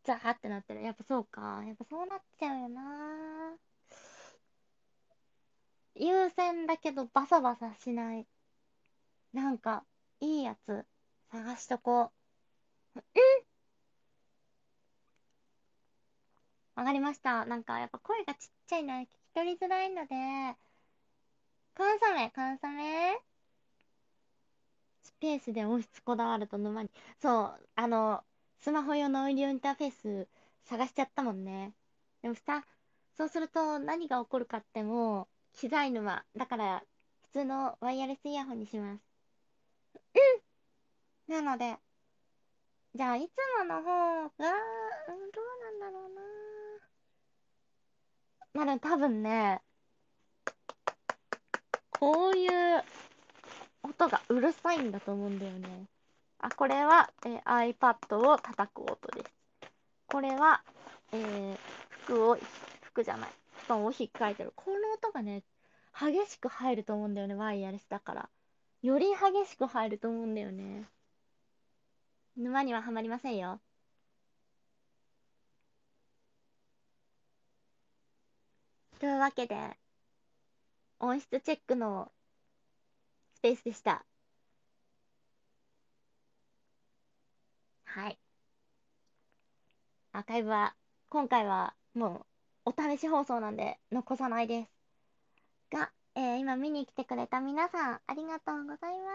ザーってなってる。やっぱそうか。やっぱそうなっちゃうよな。優先だけどバサバサしない。なんか、いいやつ探しとこう。わかりました。なんかやっぱ声がちっちゃいのは聞き取りづらいので、コンソメスペースで音質こだわると沼に。そう、スマホ用のオーディオインターフェース探しちゃったもんね。でもさ、そうすると何が起こるかってもう、機材沼。だから、普通のワイヤレスイヤホンにします。なので、じゃあ、いつもの方が、どうなんだろうな。まあでも多分ね、こういう音がうるさいんだと思うんだよね。あ、これは、iPad を叩く音です。これは、えー、服じゃない、布団を引っかいてる。この音がね、激しく入ると思うんだよね、ワイヤレスだから。より激しく入ると思うんだよね。沼にはハマりませんよ。というわけで、音質チェックのスペースでした。はい。アーカイブは、今回はもう、お試し放送なんで、残さないです。が、今見に来てくれた皆さん、ありがとうございます。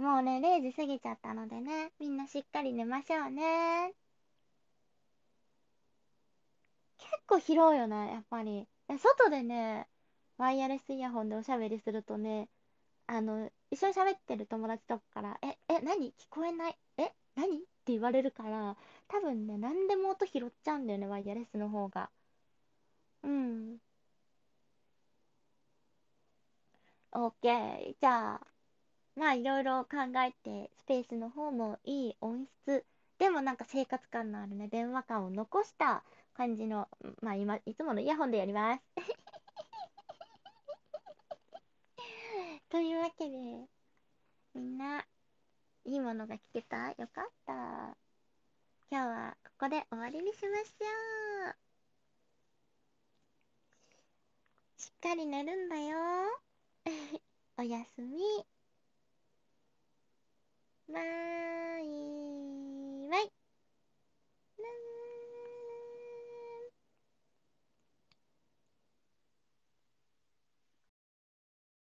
もうね、0時過ぎちゃったのでね、みんなしっかり寝ましょうね。結構広いよね、やっぱり。外でね、ワイヤレスイヤホンでおしゃべりするとね、一緒に喋ってる友達とかから、何聞こえない。何って言われるから、多分ね、何でも音拾っちゃうんだよね、ワイヤレスの方が。うん。オッケー。じゃあ、まあいろいろ考えて、スペースの方もいい音質、でもなんか生活感のあるね、電話感を残した感じの、まあ今、いつものイヤホンでやります。というわけで、みんな、いいものが聞けた？よかった。今日はここで終わりにしましょう。しっかり寝るんだよ。おやすみ。まー